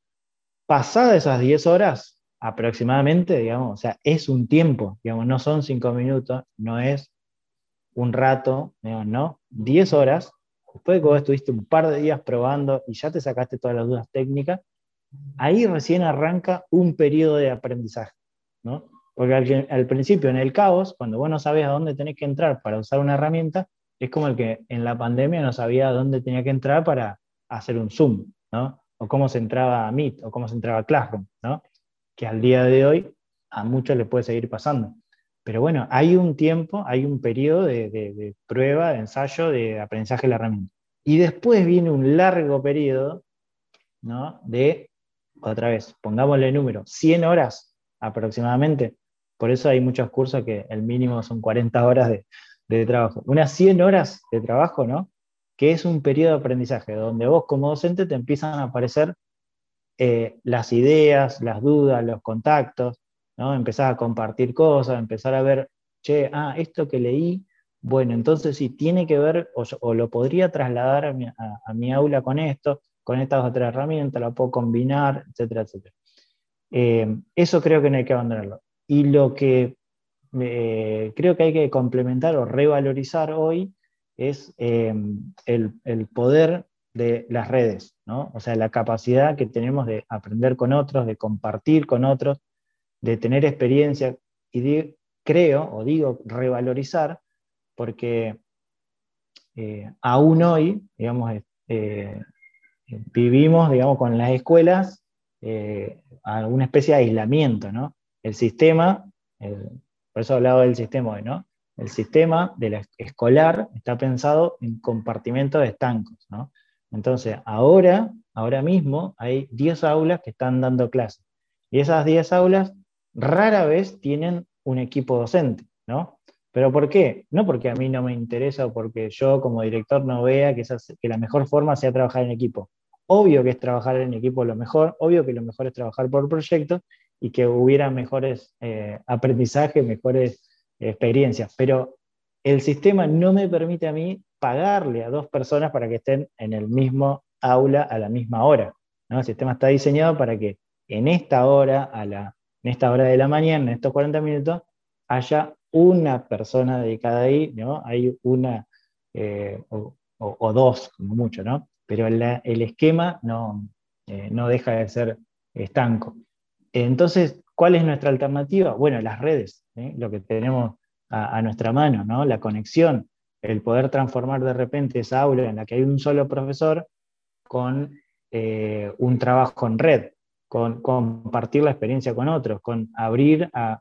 Pasadas esas diez horas, aproximadamente, digamos, o sea, es un tiempo, digamos, no son cinco minutos, no es un rato, digamos, no, diez horas, después de que vos estuviste un par de días probando y ya te sacaste todas las dudas técnicas, ahí recién arranca un periodo de aprendizaje, ¿no? Porque al, al principio, en el caos, cuando vos no sabés a dónde tenés que entrar para usar una herramienta, es como el que en la pandemia no sabía a dónde tenía que entrar para hacer un Zoom, ¿no? O cómo se entraba a Meet, o cómo se entraba a Classroom, ¿no? Que al día de hoy a muchos les puede seguir pasando. Pero bueno, hay un tiempo, hay un periodo de, de, de prueba, de ensayo, de aprendizaje de la herramienta. Y después viene un largo periodo, ¿no? De, otra vez, pongámosle número, cien horas aproximadamente. Por eso hay muchos cursos que el mínimo son cuarenta horas de, de trabajo. Unas cien horas de trabajo, ¿no? Que es un periodo de aprendizaje, donde vos como docente te empiezan a aparecer eh, las ideas, las dudas, los contactos, ¿no? Empezás a compartir cosas, empezar a ver, che, ah, esto que leí, bueno, entonces sí, tiene que ver, o, o lo podría trasladar a mi, a, a mi aula con esto, con estas otras herramientas, la puedo combinar, etcétera, etcétera. Eh, eso creo que no hay que abandonarlo. Y lo que eh, creo que hay que complementar o revalorizar hoy es eh, el, el poder de las redes, ¿no? O sea, la capacidad que tenemos de aprender con otros, de compartir con otros, de tener experiencia, y de, creo, o digo, revalorizar, porque eh, aún hoy, digamos, eh, vivimos, digamos, con las escuelas eh, alguna especie de aislamiento, ¿no? El sistema, el, por eso hablaba del sistema hoy, ¿no? El sistema de la escolar está pensado en compartimentos estancos, ¿no? Entonces, ahora, ahora mismo, hay diez aulas que están dando clases. Y esas diez aulas rara vez tienen un equipo docente, ¿no? ¿Pero por qué? No porque a mí no me interesa o porque yo como director no vea que, esa, que la mejor forma sea trabajar en equipo. Obvio que es trabajar en equipo lo mejor, obvio que lo mejor es trabajar por proyectos y que hubiera mejores eh, aprendizajes, mejores eh, experiencias, pero el sistema no me permite a mí pagarle a dos personas para que estén en el mismo aula a la misma hora, ¿no? El sistema está diseñado para que en esta hora, a la, en esta hora de la mañana, en estos cuarenta minutos, haya una persona dedicada ahí, ¿no? Hay una eh, o, o, o dos, como mucho, ¿no? Pero la, el esquema no, eh, no deja de ser estanco. Entonces, ¿cuál es nuestra alternativa? Bueno, las redes, ¿eh? Lo que tenemos a, a nuestra mano, ¿no? La conexión, el poder transformar de repente esa aula en la que hay un solo profesor con eh, un trabajo en red, con, con compartir la experiencia con otros, con abrir a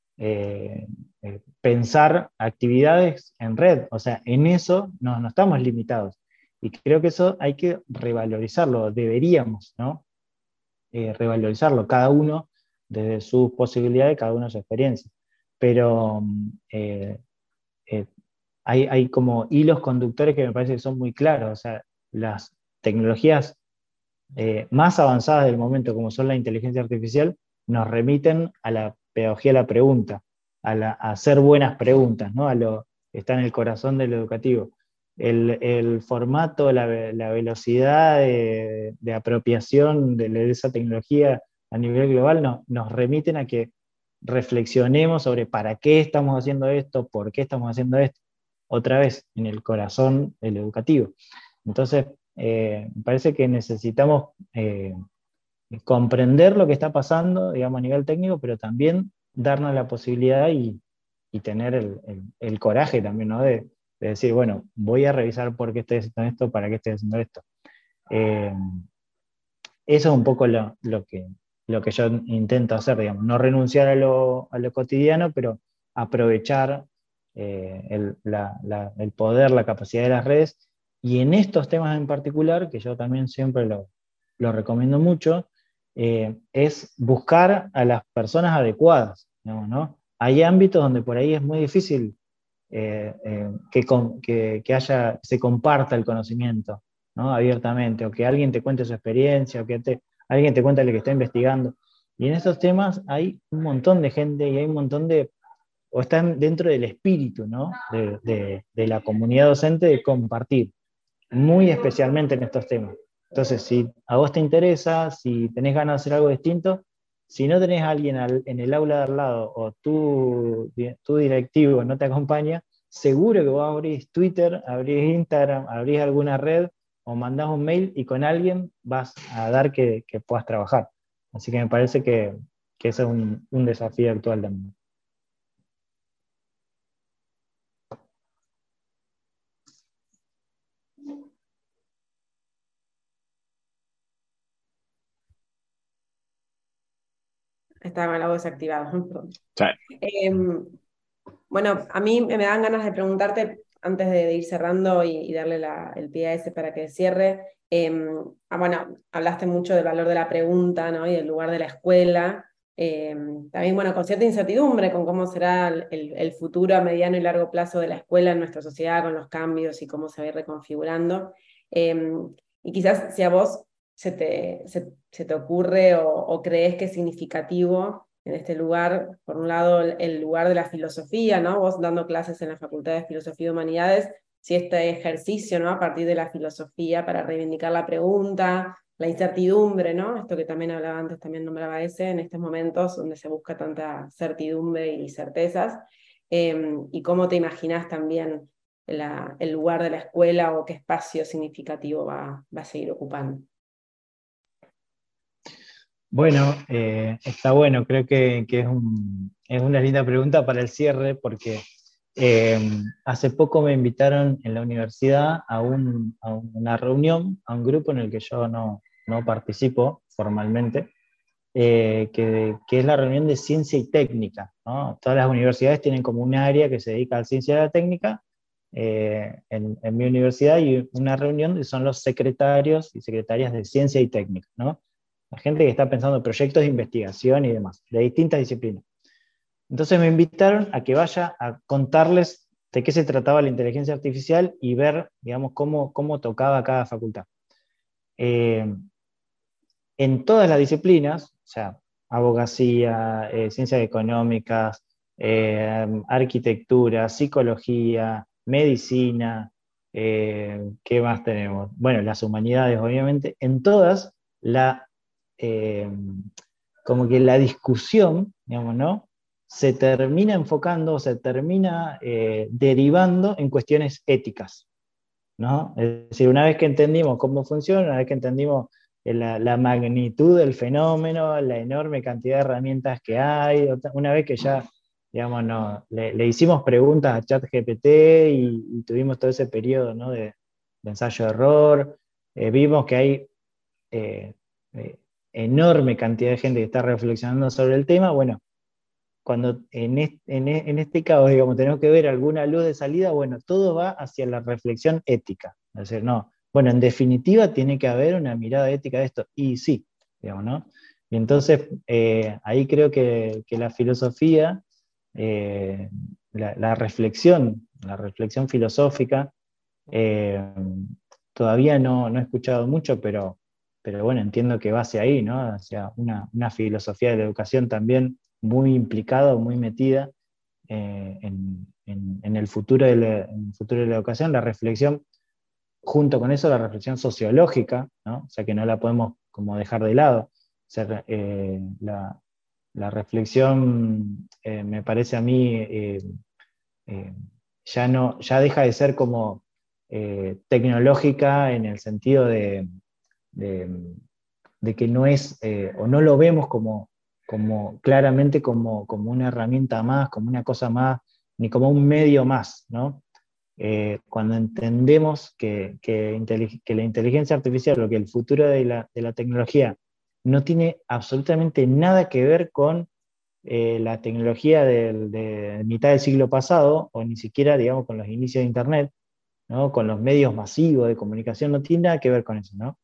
eh, eh, pensar actividades en red. O sea, en eso no, no estamos limitados. Y creo que eso hay que revalorizarlo, deberíamos, ¿no? Eh, revalorizarlo, cada uno desde sus posibilidades, cada uno su experiencia. Pero eh, eh, hay, hay como hilos conductores que me parece que son muy claros. O sea, las tecnologías eh, más avanzadas del momento, como son la inteligencia artificial, nos remiten a la pedagogía de la pregunta, a, la, a hacer buenas preguntas, ¿no? A lo que está en el corazón del educativo. El, el formato, la, la velocidad de, de apropiación de, de esa tecnología a nivel global no, nos remiten a que reflexionemos sobre para qué estamos haciendo esto, por qué estamos haciendo esto, otra vez en el corazón del educativo. Entonces, eh, me parece que necesitamos eh, comprender lo que está pasando, digamos, a nivel técnico, pero también darnos la posibilidad y, y tener el, el, el coraje también, ¿no? De, de, decir, bueno, voy a revisar por qué estoy haciendo esto, para qué estoy haciendo esto. Eh, eso es un poco lo, lo, que, lo que yo intento hacer, digamos, no renunciar a lo, a lo cotidiano, pero aprovechar eh, el, la, la, el poder, la capacidad de las redes, y en estos temas en particular, que yo también siempre lo, lo recomiendo mucho, eh, es buscar a las personas adecuadas, digamos, ¿no? Hay ámbitos donde por ahí es muy difícil eh, eh, que, con, que, que haya, se comparta el conocimiento, ¿no? Abiertamente, o que alguien te cuente su experiencia, o que te, alguien te cuente lo que está investigando. Y en estos temas hay un montón de gente y hay un montón de, o están dentro del espíritu, ¿no? de, de, de la comunidad docente de compartir, muy especialmente en estos temas. Entonces, si a vos te interesa, si tenés ganas de hacer algo distinto, si no tenés a alguien al, en el aula de al lado o tu, tu directivo no te acompaña, seguro que vos abrís Twitter, abrís Instagram, abrís alguna red o mandás un mail y con alguien vas a dar que, que puedas trabajar. Así que me parece que, que ese es un, un desafío actual también. Estaba con la voz activada. Sí. Eh, bueno, a mí me dan ganas de preguntarte, antes de, de ir cerrando y, y darle la, el pie a ese para que cierre, eh, ah, bueno, hablaste mucho del valor de la pregunta, ¿no? Y del lugar de la escuela. Eh, también, bueno, con cierta incertidumbre con cómo será el, el futuro a mediano y largo plazo de la escuela en nuestra sociedad, con los cambios y cómo se va a ir reconfigurando. Eh, y quizás si a vos se te, se, se te ocurre o, o crees que es significativo en este lugar, por un lado el, el lugar de la filosofía, ¿no? Vos dando clases en la Facultad de Filosofía y Humanidades, si este ejercicio, ¿no? A partir de la filosofía para reivindicar la pregunta, la incertidumbre, ¿no? Esto que también hablaba antes, también nombraba ese, en estos momentos donde se busca tanta certidumbre y certezas, eh, y cómo te imaginás también la, el lugar de la escuela o qué espacio significativo va, va a seguir ocupando. Bueno, eh, está bueno, creo que, que es, un, es una linda pregunta para el cierre, porque eh, hace poco me invitaron en la universidad a, un, a una reunión, a un grupo en el que yo no, no participo formalmente, eh, que, que es la reunión de ciencia y técnica, ¿no? Todas las universidades tienen como un área que se dedica a la ciencia y a la técnica. Eh, en, en mi universidad hay una reunión y son los secretarios y secretarias de ciencia y técnica, ¿no? La gente que está pensando en proyectos de investigación y demás, de distintas disciplinas. Entonces me invitaron a que vaya a contarles de qué se trataba la inteligencia artificial y ver, digamos, cómo, cómo tocaba cada facultad. Eh, en todas las disciplinas, o sea, abogacía, eh, ciencias económicas, eh, arquitectura, psicología, medicina, eh, ¿qué más tenemos? Bueno, las humanidades, obviamente, en todas la... Eh, como que la discusión, digamos, ¿no? Se termina enfocando, se termina eh, derivando en cuestiones éticas, ¿no? Es decir, una vez que entendimos cómo funciona, una vez que entendimos la, la magnitud del fenómeno, la enorme cantidad de herramientas que hay, una vez que ya, digamos, no, le, le hicimos preguntas a ChatGPT y, y tuvimos todo ese periodo, ¿no? de, de ensayo-error, eh, vimos que hay eh, eh, enorme cantidad de gente que está reflexionando sobre el tema. Bueno, cuando en este, en, en este caso, digamos, tenemos que ver alguna luz de salida, bueno, todo va hacia la reflexión ética. Es decir, no, bueno, en definitiva tiene que haber una mirada ética de esto, y sí, digamos, ¿no? Y entonces, eh, ahí creo que, que la filosofía, eh, la, la reflexión, la reflexión filosófica, eh, todavía no, no he escuchado mucho, pero, pero bueno, entiendo que va hacia ahí, ¿no? Hacia una, una filosofía de la educación también muy implicada, muy metida eh, en, en, en, el futuro de la, en el futuro de la educación, la reflexión, junto con eso la reflexión sociológica, ¿no? O sea que no la podemos como dejar de lado. O sea, eh, la, la reflexión eh, me parece a mí eh, eh, ya, no, ya deja de ser como eh, tecnológica en el sentido de, de, de que no es, eh, o no lo vemos como, como claramente como, como una herramienta más, como una cosa más, ni como un medio más, ¿no? Eh, cuando entendemos que, que, que la inteligencia artificial o que el futuro de la, de la tecnología no tiene absolutamente nada que ver con eh, la tecnología del, de mitad del siglo pasado, o ni siquiera, digamos, con los inicios de Internet, ¿no? Con los medios masivos de comunicación, no tiene nada que ver con eso, ¿no?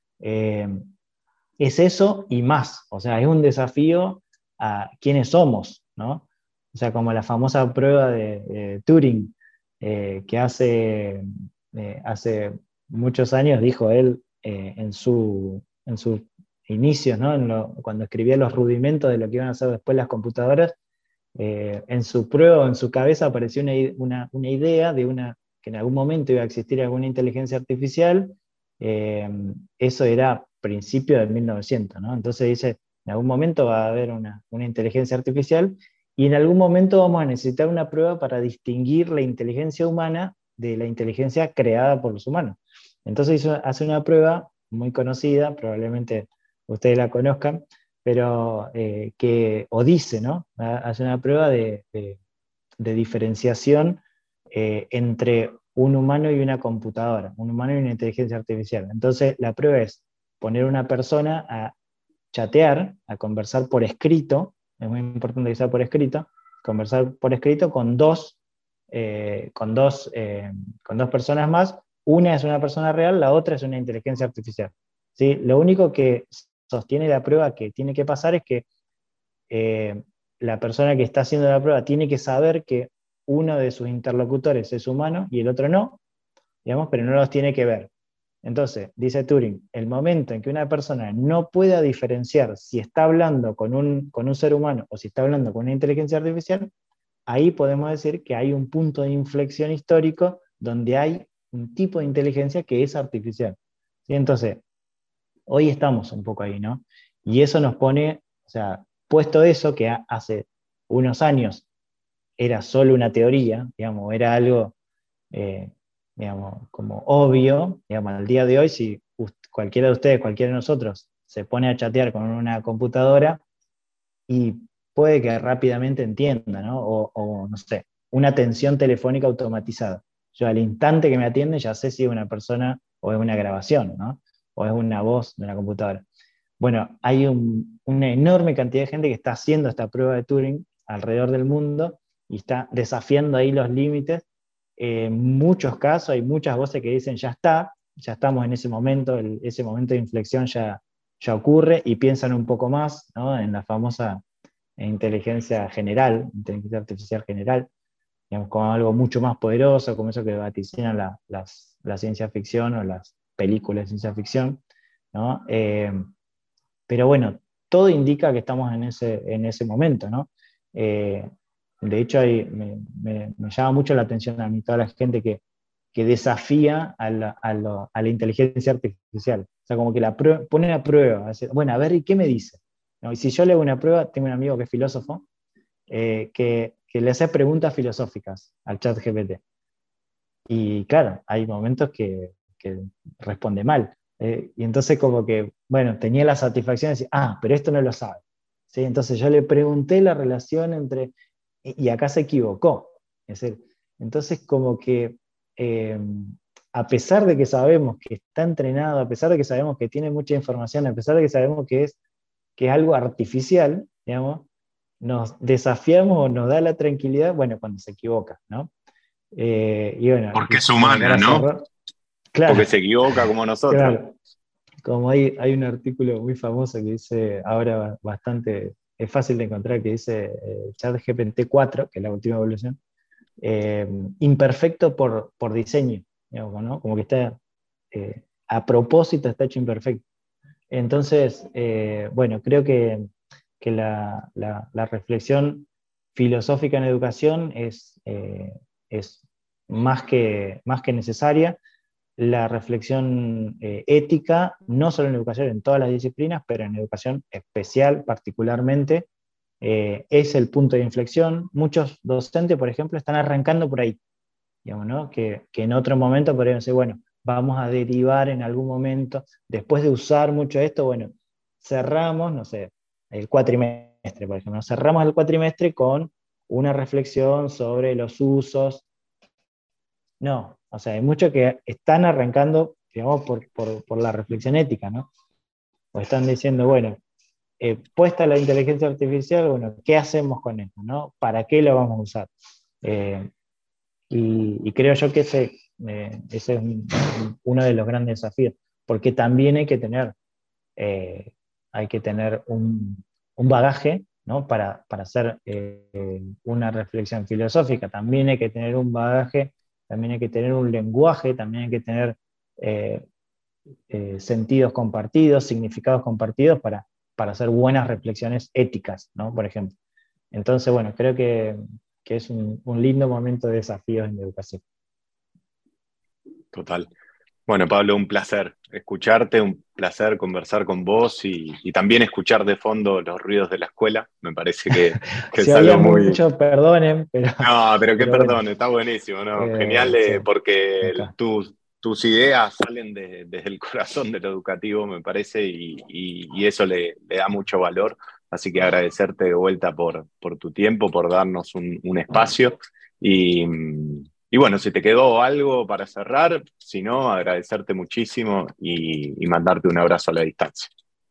Eh, es eso y más, o sea, es un desafío a quiénes somos, ¿no? O sea, como la famosa prueba de, de Turing, eh, que hace, eh, hace muchos años dijo él eh, en, su, en sus inicios, ¿no? En lo, cuando escribía los rudimentos de lo que iban a hacer después las computadoras, eh, en su prueba, en su cabeza apareció una, una, una idea de una, que en algún momento iba a existir alguna inteligencia artificial. eh, Eso era principio de mil novecientos, ¿no? Entonces dice, en algún momento va a haber una, una inteligencia artificial y en algún momento vamos a necesitar una prueba para distinguir la inteligencia humana de la inteligencia creada por los humanos. Entonces hizo, hace una prueba muy conocida, probablemente ustedes la conozcan, pero eh, que, o dice, ¿no? Hace una prueba de, de, de diferenciación eh, entre un humano y una computadora, un humano y una inteligencia artificial. Entonces la prueba es poner una persona a chatear, a conversar por escrito, es muy importante que sea por escrito, conversar por escrito con dos, eh, con dos, eh, con dos personas más, una es una persona real, la otra es una inteligencia artificial. ¿Sí? Lo único que sostiene la prueba que tiene que pasar es que eh, la persona que está haciendo la prueba tiene que saber que uno de sus interlocutores es humano y el otro no, digamos, pero no los tiene que ver. Entonces, dice Turing, el momento en que una persona no pueda diferenciar si está hablando con un, con un ser humano o si está hablando con una inteligencia artificial, ahí podemos decir que hay un punto de inflexión histórico donde hay un tipo de inteligencia que es artificial. ¿Sí? Entonces, hoy estamos un poco ahí, ¿no? Y eso nos pone, o sea, puesto eso, que hace unos años era solo una teoría, digamos, era algo, eh, digamos, como obvio, digamos, al día de hoy, si cualquiera de ustedes, cualquiera de nosotros, se pone a chatear con una computadora y puede que rápidamente entienda, ¿no? O, o, no sé, una atención telefónica automatizada. Yo al instante que me atiende ya sé si es una persona o es una grabación, ¿no? O es una voz de una computadora. Bueno, hay un, una enorme cantidad de gente que está haciendo esta prueba de Turing alrededor del mundo y está desafiando ahí los límites. Eh, en muchos casos hay muchas voces que dicen ya está, ya estamos en ese momento, el, ese momento de inflexión ya, ya ocurre, y piensan un poco más, ¿no? En la famosa inteligencia general, inteligencia artificial general, digamos, como algo mucho más poderoso, como eso que vaticinan la, las, la ciencia ficción o las películas de ciencia ficción, ¿no? Eh, pero bueno, todo indica que estamos en ese, en ese momento, ¿no? Eh, de hecho, hay, me, me, me llama mucho la atención a mí toda la gente que, que desafía a la, a, lo, a la inteligencia artificial. O sea, como que la prueba, pone a prueba. Hace, bueno, a ver, ¿y qué me dice? ¿No? Y si yo le hago una prueba, tengo un amigo que es filósofo, eh, que, que le hace preguntas filosóficas al chat G P T. Y claro, hay momentos que, que responde mal. Eh, y entonces como que, bueno, tenía la satisfacción de decir, ah, pero esto no lo sabe. ¿Sí? Entonces yo le pregunté la relación entre, y, y acá se equivocó. Es decir, entonces como que, eh, a pesar de que sabemos que está entrenado, a pesar de que sabemos que tiene mucha información, a pesar de que sabemos que es, que es algo artificial, digamos, nos desafiamos o nos da la tranquilidad, bueno, cuando se equivoca, ¿no? Eh, y bueno, Porque es como humana, para ¿no? cerrar, claro, Porque se equivoca como nosotros. claro, como hay, hay un artículo muy famoso que dice, ahora bastante, es fácil de encontrar, que dice eh, ChatGPT cuatro, que es la última evolución, eh, imperfecto por, por diseño, digamos, ¿no? Como que está, eh, a propósito está hecho imperfecto. Entonces, eh, bueno, creo que, que la, la, la reflexión filosófica en educación es, eh, es más que, más que necesaria. La reflexión eh, ética, no solo en educación, en todas las disciplinas, pero en educación especial particularmente, eh, es el punto de inflexión. Muchos docentes, por ejemplo, están arrancando por ahí, digamos, ¿no? que, que en otro momento podrían decir, bueno, vamos a derivar en algún momento, después de usar mucho esto, bueno, cerramos, no sé, el cuatrimestre, por ejemplo, cerramos el cuatrimestre con una reflexión sobre los usos. No, o sea, hay muchos que están arrancando, digamos, por, por, por la reflexión ética, ¿no? O están diciendo, bueno, eh, puesta la inteligencia artificial, bueno, ¿qué hacemos con esto, no? ¿Para qué lo vamos a usar? Eh, y, y creo yo que ese, eh, ese es un, uno de los grandes desafíos, porque también hay que tener, eh, hay que tener un, un bagaje, ¿no? Para, para hacer eh, una reflexión filosófica, también hay que tener un bagaje, también hay que tener un lenguaje, también hay que tener eh, eh, sentidos compartidos, significados compartidos para, para hacer buenas reflexiones éticas, ¿no? Por ejemplo. Entonces, bueno, creo que, que es un, un lindo momento de desafíos en la educación. Total. Bueno, Pablo, un placer escucharte, un placer conversar con vos y, y también escuchar de fondo los ruidos de la escuela. Me parece que, que Si es había algo muy... mucho, perdonen, pero, No, pero qué pero bueno, perdón, está buenísimo, ¿no? eh, Genial, sí, eh, porque el- acá. tus, tus ideas salen de- desde el corazón de lo educativo, me parece, y, y- y eso le, le da mucho valor. Así que agradecerte de vuelta por, por tu tiempo, por darnos un, un espacio. Y, y bueno, si te quedó algo para cerrar, si no, agradecerte muchísimo y, y mandarte un abrazo a la distancia.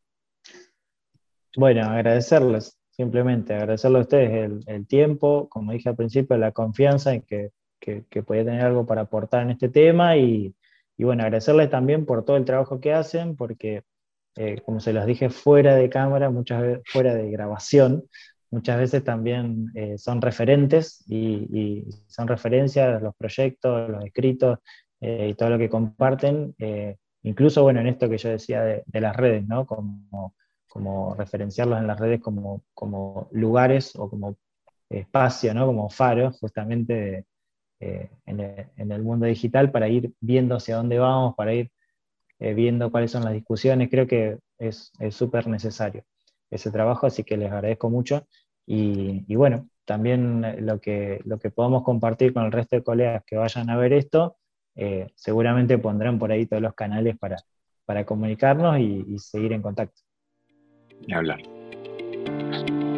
Bueno, agradecerles, simplemente agradecerles a ustedes el, el tiempo, como dije al principio, la confianza en que, que, que podía tener algo para aportar en este tema y, y bueno, agradecerles también por todo el trabajo que hacen, porque eh, como se los dije fuera de cámara, muchas veces fuera de grabación, muchas veces también eh, son referentes y, y son referencias los proyectos, los escritos eh, y todo lo que comparten. Eh, incluso, bueno, en esto que yo decía de, de las redes, ¿no? Como, como referenciarlos en las redes como, como lugares o como espacio, ¿no? Como faros, justamente de, eh, en, el, en el mundo digital, para ir viendo hacia dónde vamos, para ir eh, viendo cuáles son las discusiones. Creo que es súper necesario ese trabajo, así que les agradezco mucho. Y, y bueno, también lo que, lo que podamos compartir con el resto de colegas que vayan a ver esto, eh, seguramente pondrán por ahí todos los canales para, para comunicarnos y, y seguir en contacto. Ni hablar.